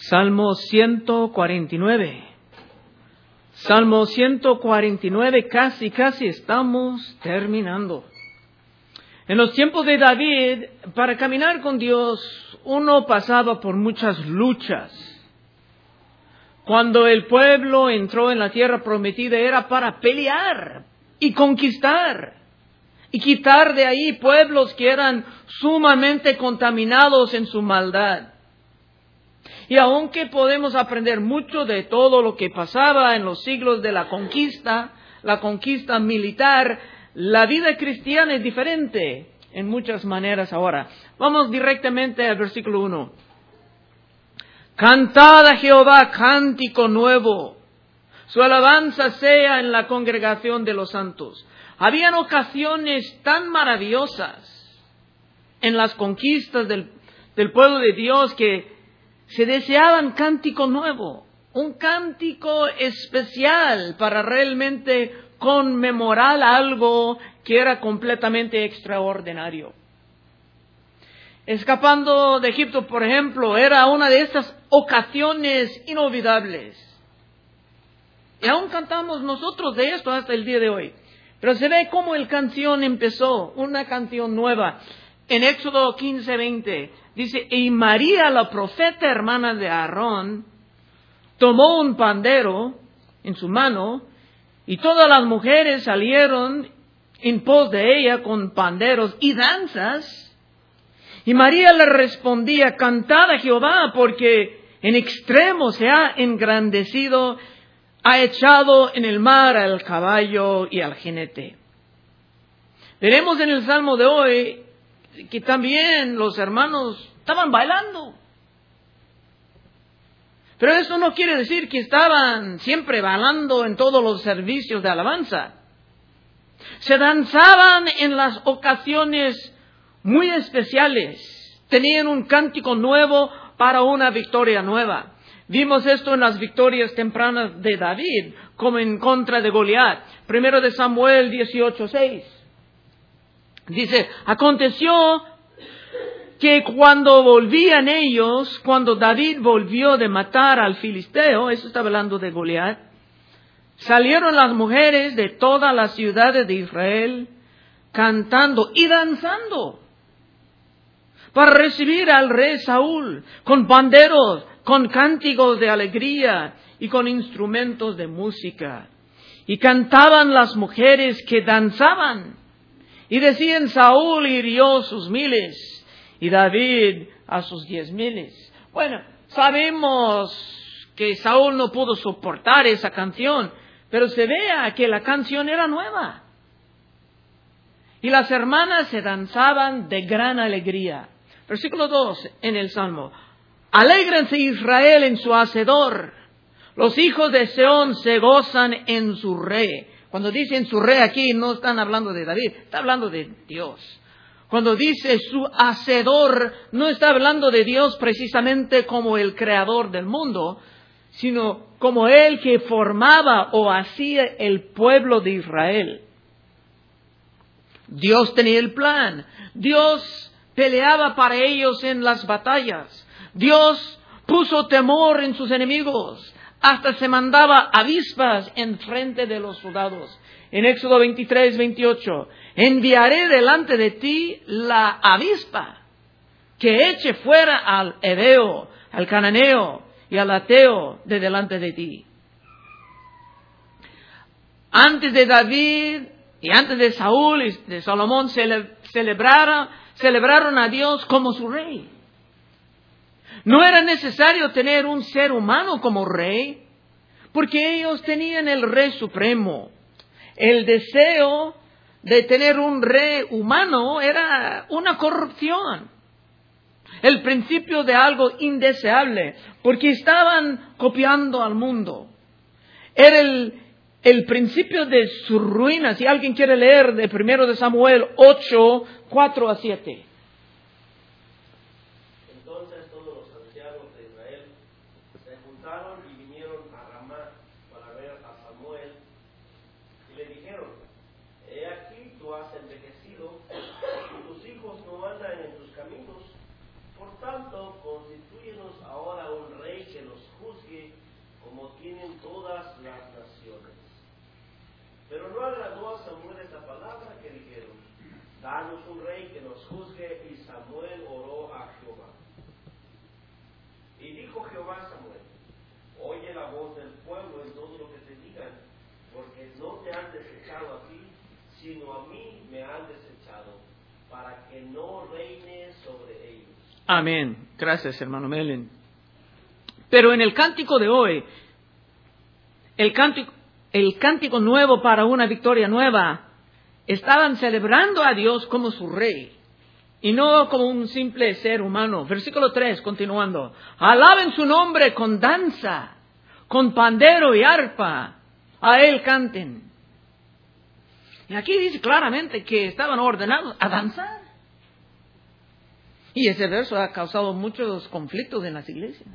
Salmo 149. Salmo 149, casi estamos terminando. En los tiempos de David, para caminar con Dios, uno pasaba por muchas luchas. Cuando el pueblo entró en la tierra prometida era para pelear y conquistar y quitar de ahí pueblos que eran sumamente contaminados en su maldad. Y aunque podemos aprender mucho de todo lo que pasaba en los siglos de la conquista militar, la vida cristiana es diferente en muchas maneras ahora. Vamos directamente al versículo 1. Cantad a Jehová cántico nuevo, su alabanza sea en la congregación de los santos. Habían ocasiones tan maravillosas en las conquistas del pueblo de Dios que se deseaban cántico nuevo, un cántico especial para realmente conmemorar algo que era completamente extraordinario. Escapando de Egipto, por ejemplo, era una de estas ocasiones inolvidables. Y aún cantamos nosotros de esto hasta el día de hoy. Pero se ve cómo la canción empezó, una canción nueva. En Éxodo 15:20 dice, y María, la profeta hermana de Aarón, tomó un pandero en su mano, y todas las mujeres salieron en pos de ella con panderos y danzas. Y María le respondía, cantad a Jehová, porque en extremo se ha engrandecido, ha echado en el mar al caballo y al jinete. Veremos en el Salmo de hoy que también los hermanos estaban bailando. Pero eso no quiere decir que estaban siempre bailando en todos los servicios de alabanza. Se danzaban en las ocasiones muy especiales. Tenían un cántico nuevo para una victoria nueva. Vimos esto en las victorias tempranas de David, como en contra de Goliat. Primero de Samuel 18:6. Dice, aconteció que cuando David volvió de matar al filisteo, eso está hablando de Goliat, salieron las mujeres de todas las ciudades de Israel cantando y danzando para recibir al rey Saúl con panderos, con cánticos de alegría y con instrumentos de música. Y cantaban las mujeres que danzaban. Y decían, Saúl hirió sus miles y David a sus 10,000. Bueno, sabemos que Saúl no pudo soportar esa canción, pero se vea que la canción era nueva. Y las hermanas se danzaban de gran alegría. Versículo 2 en el Salmo. Alégrense Israel en su hacedor. Los hijos de Sión se gozan en su rey. Cuando dicen su rey aquí no están hablando de David, está hablando de Dios. Cuando dice su hacedor, no está hablando de Dios precisamente como el creador del mundo, sino como el que formaba o hacía el pueblo de Israel. Dios tenía el plan. Dios peleaba para ellos en las batallas. Dios puso temor en sus enemigos. Hasta se mandaba avispas en frente de los soldados. En Éxodo 23:28, enviaré delante de ti la avispa que eche fuera al heveo, al cananeo y al ateo de delante de ti. Antes de David y antes de Saúl y de Salomón celebraron a Dios como su rey. No era necesario tener un ser humano como rey, porque ellos tenían el rey supremo. El deseo de tener un rey humano era una corrupción. El principio de algo indeseable, porque estaban copiando al mundo. Era el principio de su ruina. Si alguien quiere leer de 1 de Samuel 8, 4-7. Por tanto, constitúyenos ahora un rey que agradó a Samuel esta palabra que dijeron: danos un rey que nos juzgue. Y Samuel oró a Jehová. Y dijo Jehová a Samuel: oye la voz del pueblo en todo lo que te digan, porque no te han desechado a ti, sino a mí me han desechado, para que no reine sobre ellos. Amén. Gracias, hermano Melen. Pero en el cántico de hoy, el cántico nuevo para una victoria nueva, estaban celebrando a Dios como su rey y no como un simple ser humano. Versículo 3, continuando. Alaben su nombre con danza, con pandero y arpa, a él canten. Y aquí dice claramente que estaban ordenados a danzar. Y ese verso ha causado muchos conflictos en las iglesias.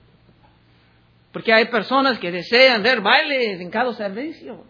Porque hay personas que desean ver bailes en cada servicio.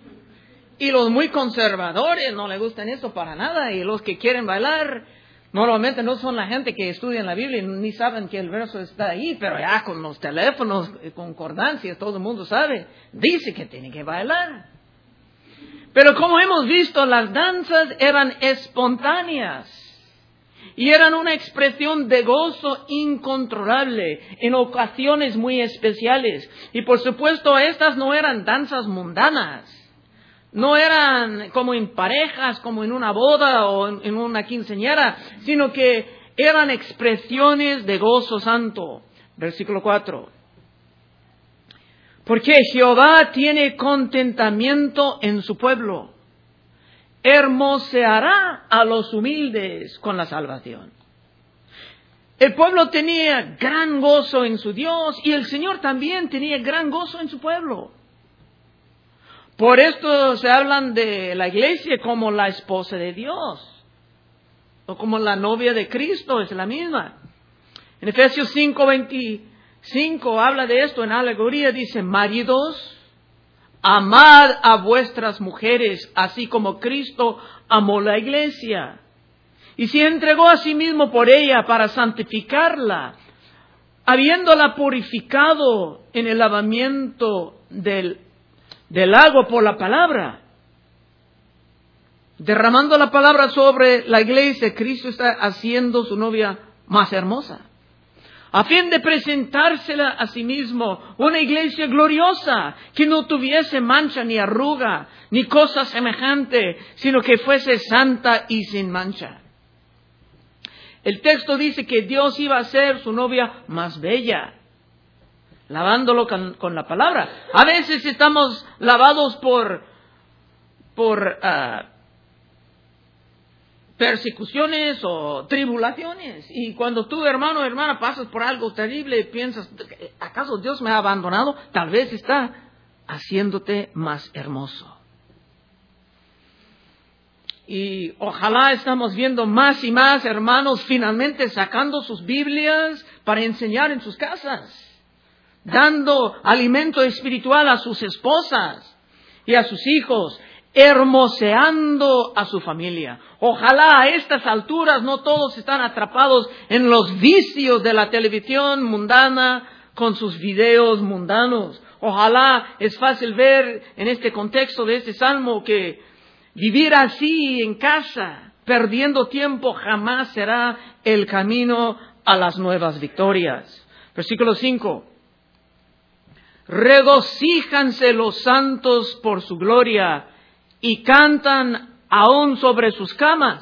Y los muy conservadores no les gustan eso para nada. Y los que quieren bailar normalmente no son la gente que estudia la Biblia ni saben que el verso está ahí. Pero ya con los teléfonos, concordancias, todo el mundo sabe. Dice que tiene que bailar. Pero como hemos visto, las danzas eran espontáneas. Y eran una expresión de gozo incontrolable en ocasiones muy especiales. Y por supuesto, estas no eran danzas mundanas. No eran como en parejas, como en una boda o en una quinceañera, sino que eran expresiones de gozo santo. Versículo 4. Porque Jehová tiene contentamiento en su pueblo. Hermoseará a los humildes con la salvación. El pueblo tenía gran gozo en su Dios y el Señor también tenía gran gozo en su pueblo. Por esto se hablan de la iglesia como la esposa de Dios o como la novia de Cristo, es la misma. En Efesios 5:25 habla de esto en alegoría, dice: maridos, amad a vuestras mujeres, así como Cristo amó la iglesia, y se entregó a sí mismo por ella para santificarla, habiéndola purificado en el lavamiento del agua por la palabra. Derramando la palabra sobre la iglesia, Cristo está haciendo su novia más hermosa, a fin de presentársela a sí mismo una iglesia gloriosa, que no tuviese mancha ni arruga, ni cosa semejante, sino que fuese santa y sin mancha. El texto dice que Dios iba a ser su novia más bella, lavándolo con la palabra. A veces estamos lavados por persecuciones o tribulaciones. Y cuando tú, hermano o hermana, pasas por algo terrible, piensas: ¿acaso Dios me ha abandonado? Tal vez está haciéndote más hermoso. Y ojalá estamos viendo más y más hermanos finalmente sacando sus Biblias para enseñar en sus casas, dando alimento espiritual a sus esposas y a sus hijos, hermoseando a su familia. Ojalá a estas alturas no todos están atrapados en los vicios de la televisión mundana con sus videos mundanos. Ojalá es fácil ver en este contexto de este salmo que vivir así en casa, perdiendo tiempo, jamás será el camino a las nuevas victorias. Versículo 5. Regocíjanse los santos por su gloria y cantan aún sobre sus camas.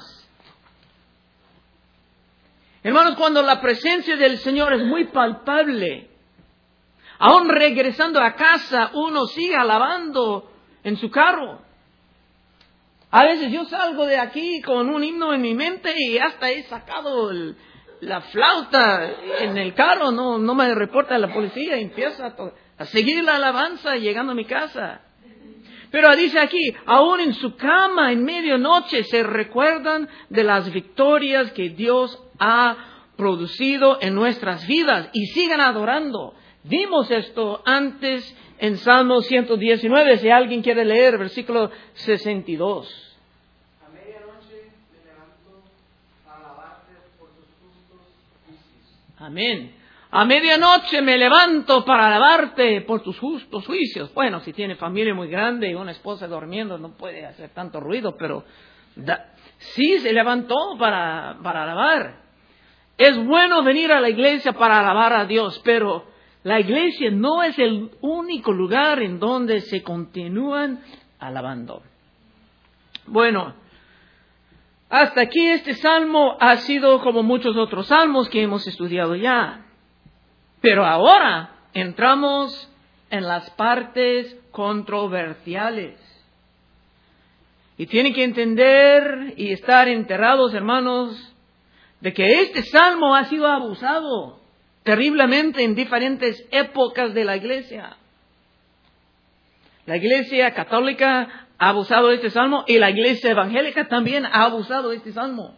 Hermanos, cuando la presencia del Señor es muy palpable, aún regresando a casa, uno sigue alabando en su carro. A veces yo salgo de aquí con un himno en mi mente y hasta he sacado la flauta en el carro, no me reporta la policía, y empieza a seguir la alabanza llegando a mi casa. Pero dice aquí, aún en su cama, en medianoche, se recuerdan de las victorias que Dios ha producido en nuestras vidas y sigan adorando. Vimos esto antes en Salmo 119, si alguien quiere leer, versículo 62. A medianoche me levanto a alabarte por tus justos juicios. Amén. A medianoche me levanto para alabarte por tus justos juicios. Bueno, si tiene familia muy grande y una esposa durmiendo, no puede hacer tanto ruido, pero sí se levantó para alabar. Es bueno venir a la iglesia para alabar a Dios, pero la iglesia no es el único lugar en donde se continúan alabando. Bueno, hasta aquí este salmo ha sido como muchos otros salmos que hemos estudiado ya. Pero ahora entramos en las partes controversiales. Y tienen que entender y estar enterados, hermanos, de que este salmo ha sido abusado terriblemente en diferentes épocas de la iglesia. La iglesia católica ha abusado de este salmo y la iglesia evangélica también ha abusado de este salmo.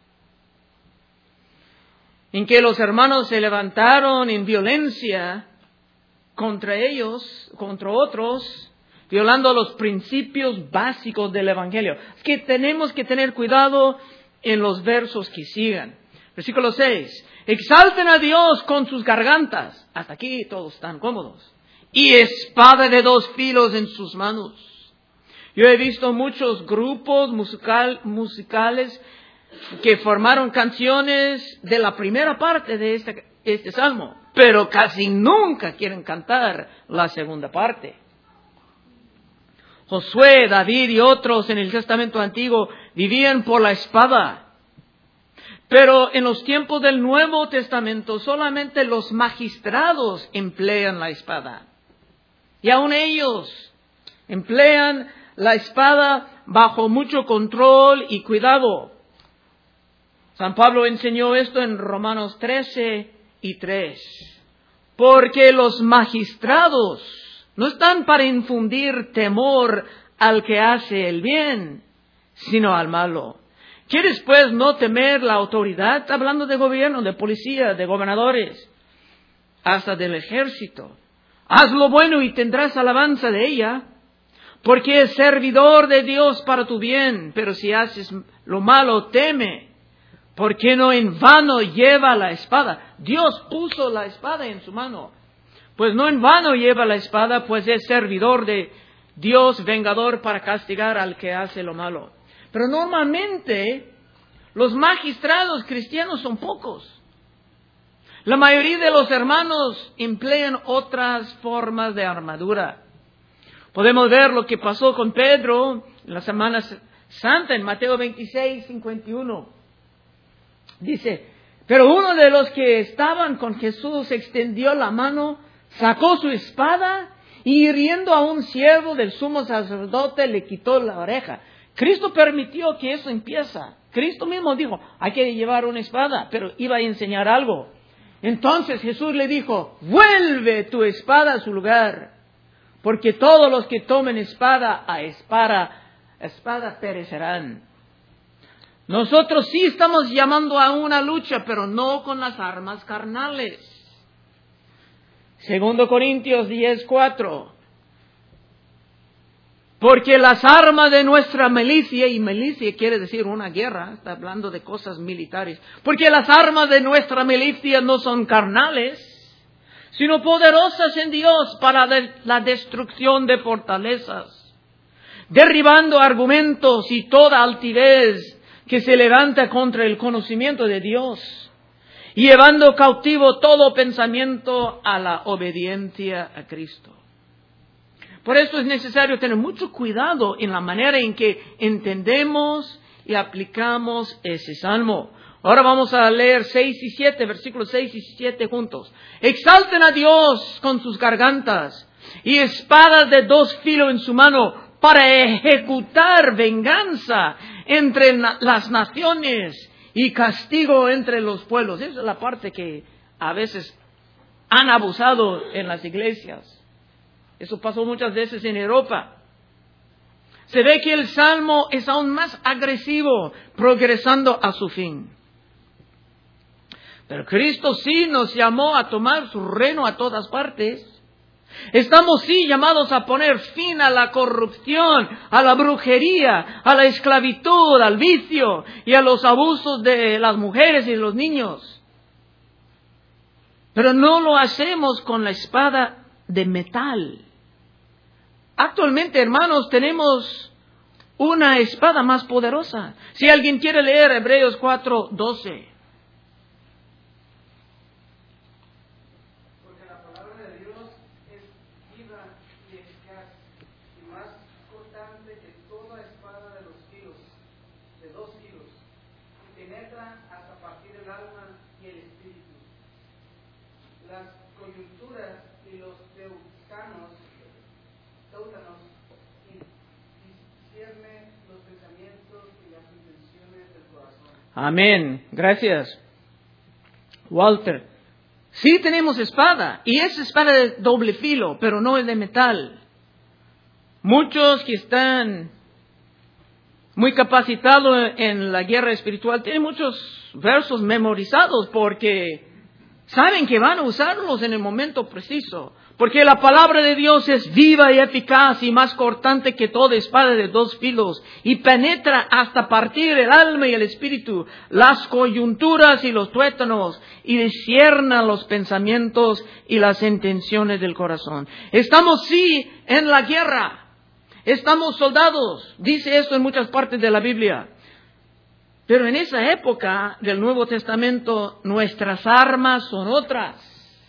En que los hermanos se levantaron en violencia contra ellos, contra otros, violando los principios básicos del evangelio. Es que tenemos que tener cuidado en los versos que sigan. Versículo 6. Exalten a Dios con sus gargantas. Hasta aquí todos están cómodos. Y espada de dos filos en sus manos. Yo he visto muchos grupos musicales que formaron canciones de la primera parte de este salmo, pero casi nunca quieren cantar la segunda parte. Josué, David y otros en el Testamento Antiguo vivían por la espada. Pero en los tiempos del Nuevo Testamento solamente los magistrados emplean la espada. Y aun ellos emplean la espada bajo mucho control y cuidado. San Pablo enseñó esto en Romanos 13:3. Porque los magistrados no están para infundir temor al que hace el bien, sino al malo. ¿Quieres pues no temer la autoridad? Está hablando de gobierno, de policía, de gobernadores, hasta del ejército. Haz lo bueno y tendrás alabanza de ella, porque es servidor de Dios para tu bien. Pero si haces lo malo, teme, porque no en vano lleva la espada. Dios puso la espada en su mano. Pues no en vano lleva la espada, pues es servidor de Dios, vengador para castigar al que hace lo malo. Pero normalmente los magistrados cristianos son pocos. La mayoría de los hermanos emplean otras formas de armadura. Podemos ver lo que pasó con Pedro en la Semana Santa en Mateo 26:51. Dice, pero uno de los que estaban con Jesús extendió la mano, sacó su espada y hiriendo a un siervo del sumo sacerdote le quitó la oreja. Cristo permitió que eso empieza. Cristo mismo dijo, hay que llevar una espada, pero iba a enseñar algo. Entonces Jesús le dijo, vuelve tu espada a su lugar, porque todos los que tomen espada a espada perecerán. Nosotros sí estamos llamando a una lucha, pero no con las armas carnales. 2 Corintios 10:4. Porque las armas de nuestra milicia, y milicia quiere decir una guerra, está hablando de cosas militares. Porque las armas de nuestra milicia no son carnales, sino poderosas en Dios para la destrucción de fortalezas, derribando argumentos y toda altivez que se levanta contra el conocimiento de Dios, y llevando cautivo todo pensamiento a la obediencia a Cristo. Por eso es necesario tener mucho cuidado en la manera en que entendemos y aplicamos ese salmo. Ahora vamos a leer 6 y 7, versículos 6 y 7 juntos. Exalten a Dios con sus gargantas y espadas de dos filos en su mano para ejecutar venganza entre las naciones y castigo entre los pueblos. Esa es la parte que a veces han abusado en las iglesias. Eso pasó muchas veces en Europa. Se ve que el salmo es aún más agresivo, progresando a su fin. Pero Cristo sí nos llamó a tomar su reino a todas partes. Estamos sí llamados a poner fin a la corrupción, a la brujería, a la esclavitud, al vicio y a los abusos de las mujeres y de los niños. Pero no lo hacemos con la espada de metal. Actualmente, hermanos, tenemos una espada más poderosa. Si alguien quiere leer Hebreos 4:12. Porque la palabra de Dios es viva y eficaz, y más cortante que toda espada de 2 filos, y penetra hasta partir el alma y el espíritu, las coyunturas y los téutanos, y discierne los pensamientos y las intenciones del corazón. Amén. Gracias, Walter. Sí tenemos espada, y es espada de doble filo, pero no es de metal. Muchos que están muy capacitados en la guerra espiritual tienen muchos versos memorizados porque saben que van a usarlos en el momento preciso. Porque la palabra de Dios es viva y eficaz y más cortante que toda espada de 2 filos, y penetra hasta partir el alma y el espíritu, las coyunturas y los tuétanos, y discierna los pensamientos y las intenciones del corazón. Estamos sí en la guerra. Estamos soldados. Dice esto en muchas partes de la Biblia. Pero en esa época del Nuevo Testamento, nuestras armas son otras.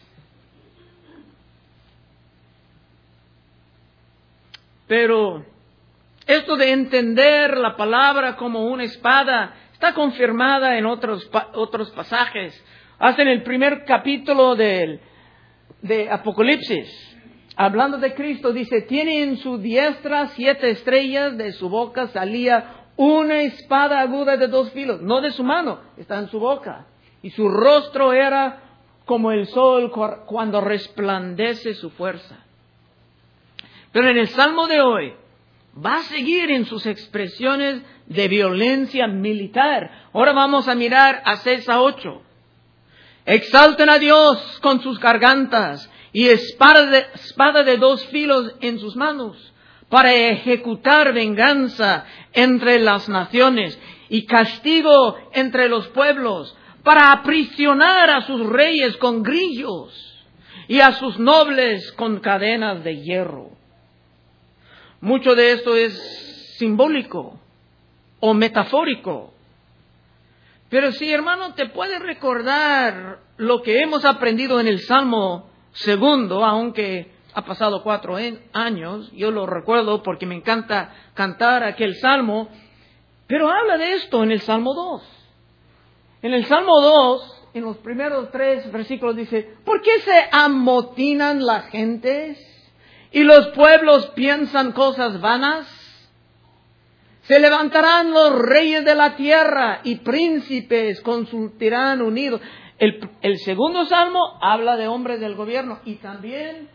Pero esto de entender la palabra como una espada está confirmada en otros pasajes. Hasta en el primer capítulo de Apocalipsis, hablando de Cristo, dice: tiene en su diestra 7 estrellas, de su boca salía una espada aguda de 2 filos. No de su mano, está en su boca. Y su rostro era como el sol cuando resplandece su fuerza. Pero en el Salmo de hoy va a seguir en sus expresiones de violencia militar. Ahora vamos a mirar a 6-8. Exalten a Dios con sus gargantas y espada de 2 filos en sus manos, para ejecutar venganza entre las naciones y castigo entre los pueblos, para aprisionar a sus reyes con grillos y a sus nobles con cadenas de hierro. Mucho de esto es simbólico o metafórico. Pero sí, hermano, te puedes recordar lo que hemos aprendido en el Salmo 2, aunque ha pasado 4 años. Yo lo recuerdo porque me encanta cantar aquel salmo. Pero habla de esto en el Salmo 2. En el Salmo 2, en los primeros 3 versículos dice: ¿por qué se amotinan las gentes y los pueblos piensan cosas vanas? Se levantarán los reyes de la tierra y príncipes consultarán unidos. El segundo salmo habla de hombres del gobierno, y también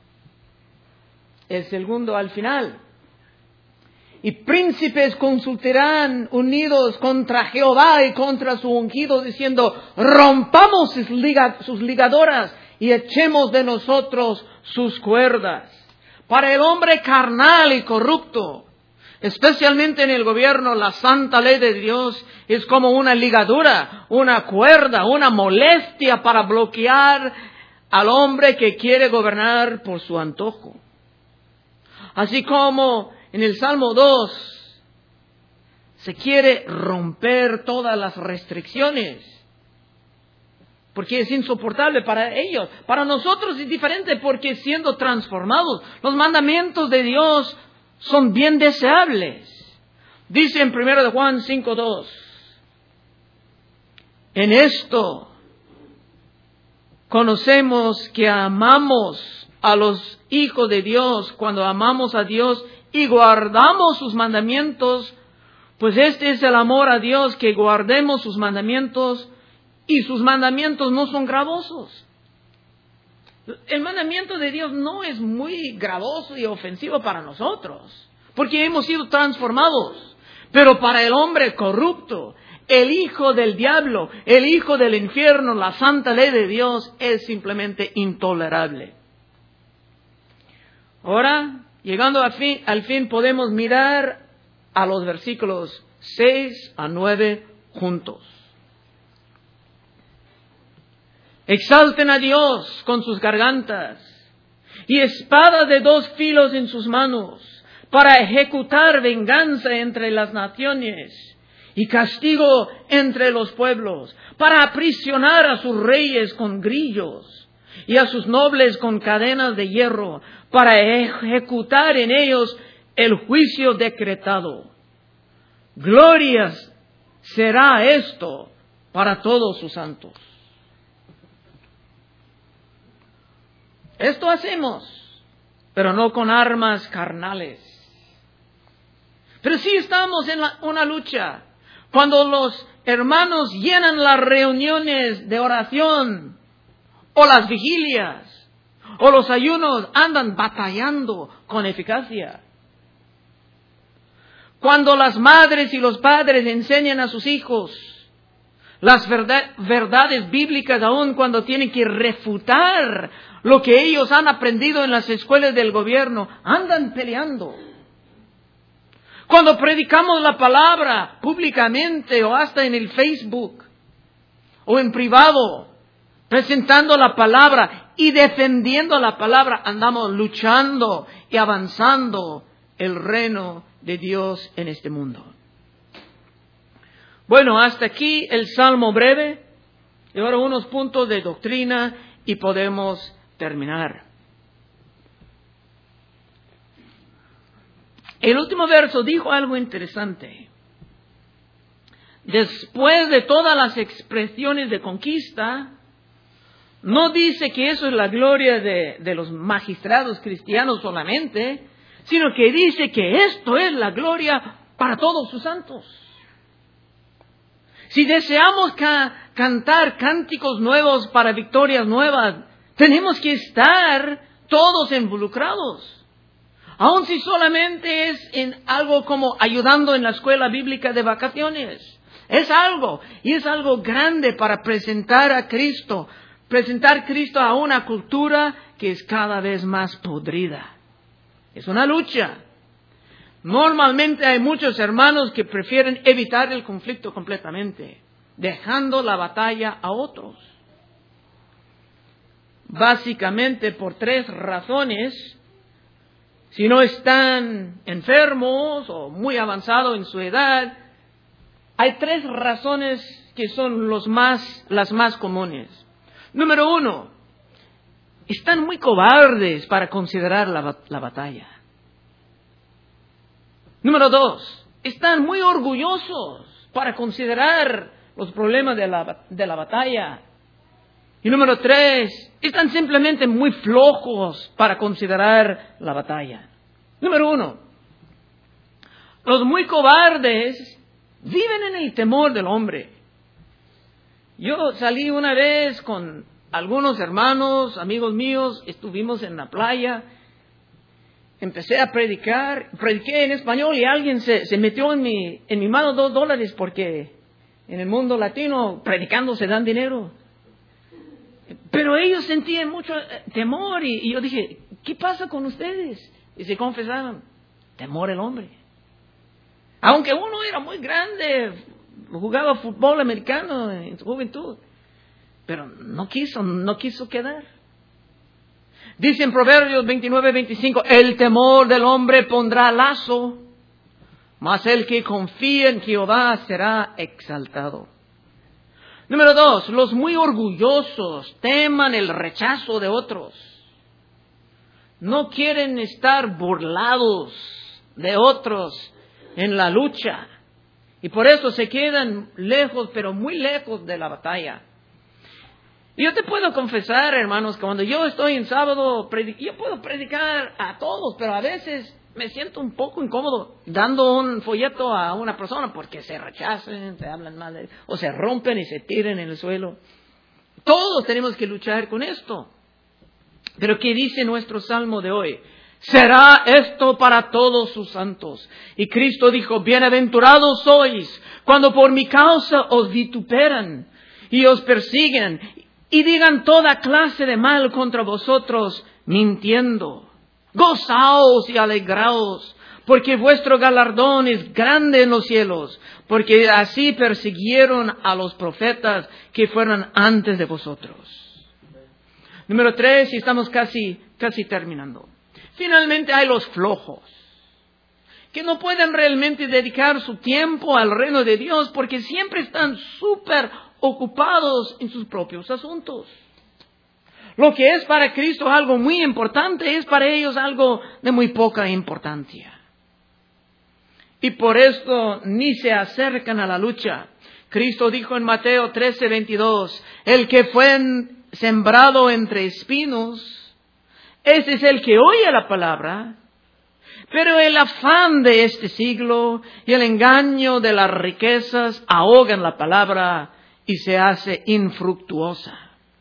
el segundo al final. Y príncipes consultarán unidos contra Jehová y contra su ungido, diciendo: rompamos sus ligadoras y echemos de nosotros sus cuerdas. Para el hombre carnal y corrupto, especialmente en el gobierno, la santa ley de Dios es como una ligadura, una cuerda, una molestia para bloquear al hombre que quiere gobernar por su antojo. Así como en el Salmo 2 se quiere romper todas las restricciones, porque es insoportable para ellos. Para nosotros es diferente, porque siendo transformados, los mandamientos de Dios son bien deseables. Dice en 1 Juan 5:2: en esto conocemos que amamos a los hijos de Dios, cuando amamos a Dios y guardamos sus mandamientos. Pues este es el amor a Dios, que guardemos sus mandamientos, y sus mandamientos no son gravosos. El mandamiento de Dios no es muy gravoso y ofensivo para nosotros, porque hemos sido transformados. Pero para el hombre corrupto, el hijo del diablo, el hijo del infierno, la santa ley de Dios es simplemente intolerable. Ahora, llegando al fin, podemos mirar a los versículos 6-9 juntos. Exalten a Dios con sus gargantas y espada de 2 filos en sus manos para ejecutar venganza entre las naciones y castigo entre los pueblos, para aprisionar a sus reyes con grillos y a sus nobles con cadenas de hierro, para ejecutar en ellos el juicio decretado. Gloria será esto para todos sus santos. Esto hacemos, pero no con armas carnales. Pero sí estamos en una lucha. Cuando los hermanos llenan las reuniones de oración, o las vigilias, o los ayunos, andan batallando con eficacia. Cuando las madres y los padres enseñan a sus hijos las verdades bíblicas, aun cuando tienen que refutar lo que ellos han aprendido en las escuelas del gobierno, andan peleando. Cuando predicamos la palabra públicamente o hasta en el Facebook o en privado, presentando la palabra y defendiendo la palabra, andamos luchando y avanzando el reino de Dios en este mundo. Bueno, hasta aquí el salmo breve. Y ahora unos puntos de doctrina y podemos terminar. El último verso dijo algo interesante. Después de todas las expresiones de conquista, no dice que eso es la gloria de los magistrados cristianos solamente, sino que dice que esto es la gloria para todos sus santos. Si deseamos cantar cánticos nuevos para victorias nuevas, tenemos que estar todos involucrados. Aun si solamente es en algo como ayudando en la escuela bíblica de vacaciones. Es algo, y es algo grande para presentar a Cristo. Presentar a Cristo a una cultura que es cada vez más podrida. Es una lucha. Normalmente hay muchos hermanos que prefieren evitar el conflicto completamente, dejando la batalla a otros. Básicamente por 3 razones. Si no están enfermos o muy avanzados en su edad, hay 3 razones que son las más comunes. Número 1, están muy cobardes para considerar la batalla. Número 2, están muy orgullosos para considerar los problemas de la batalla. Y número 3, están simplemente muy flojos para considerar la batalla. Número 1, los muy cobardes viven en el temor del hombre. Yo salí una vez con algunos hermanos, amigos míos, estuvimos en la playa, empecé a prediqué en español y alguien se metió en mi mano $2 porque en el mundo latino predicando se dan dinero. Pero ellos sentían mucho temor y yo dije, ¿qué pasa con ustedes? Y se confesaron, temor el hombre. Aunque uno era muy grande, jugaba fútbol americano en su juventud, pero no quiso quedar. Dice en Proverbios 29:25, el temor del hombre pondrá lazo, mas el que confía en Jehová será exaltado. Número 2, los muy orgullosos teman el rechazo de otros. No quieren estar burlados de otros en la lucha. Y por eso se quedan lejos, pero muy lejos de la batalla. Y yo te puedo confesar, hermanos, que cuando yo estoy en sábado, yo puedo predicar a todos, pero a veces me siento un poco incómodo dando un folleto a una persona porque se rechazan, se hablan mal, o se rompen y se tiran en el suelo. Todos tenemos que luchar con esto. Pero ¿qué dice nuestro salmo de hoy? Será esto para todos sus santos. Y Cristo dijo, bienaventurados sois cuando por mi causa os vituperan y os persiguen y digan toda clase de mal contra vosotros mintiendo. Gozaos y alegraos, porque vuestro galardón es grande en los cielos, porque así persiguieron a los profetas que fueron antes de vosotros. Número 3, y estamos casi terminando. Finalmente hay los flojos, que no pueden realmente dedicar su tiempo al reino de Dios porque siempre están súper ocupados en sus propios asuntos. Lo que es para Cristo algo muy importante es para ellos algo de muy poca importancia. Y por esto ni se acercan a la lucha. Cristo dijo en Mateo 13:22, el que fue sembrado entre espinos, ese es el que oye la palabra, pero el afán de este siglo y el engaño de las riquezas ahogan la palabra y se hace infructuosa.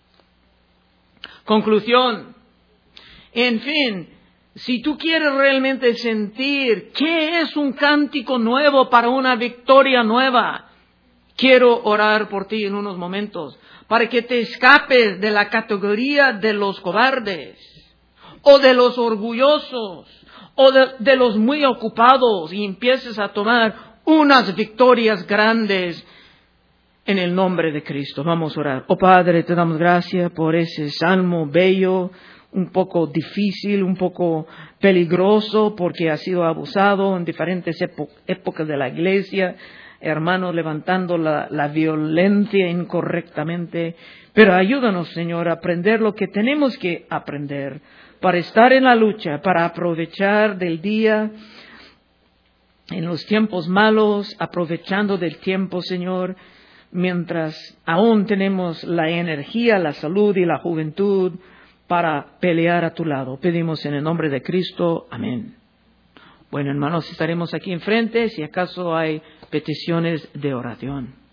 Conclusión. En fin, si tú quieres realmente sentir qué es un cántico nuevo para una victoria nueva, quiero orar por ti en unos momentos para que te escapes de la categoría de los cobardes o de los orgullosos o de los muy ocupados y empieces a tomar unas victorias grandes en el nombre de Cristo. Vamos a orar. Oh Padre, te damos gracias por ese salmo bello, un poco difícil, un poco peligroso porque ha sido abusado en diferentes épocas de la iglesia, hermanos levantando la violencia incorrectamente. Pero ayúdanos, Señor, a aprender lo que tenemos que aprender para estar en la lucha, para aprovechar del día en los tiempos malos, aprovechando del tiempo, Señor, mientras aún tenemos la energía, la salud y la juventud para pelear a tu lado. Pedimos en el nombre de Cristo. Amén. Bueno, hermanos, estaremos aquí enfrente si acaso hay peticiones de oración.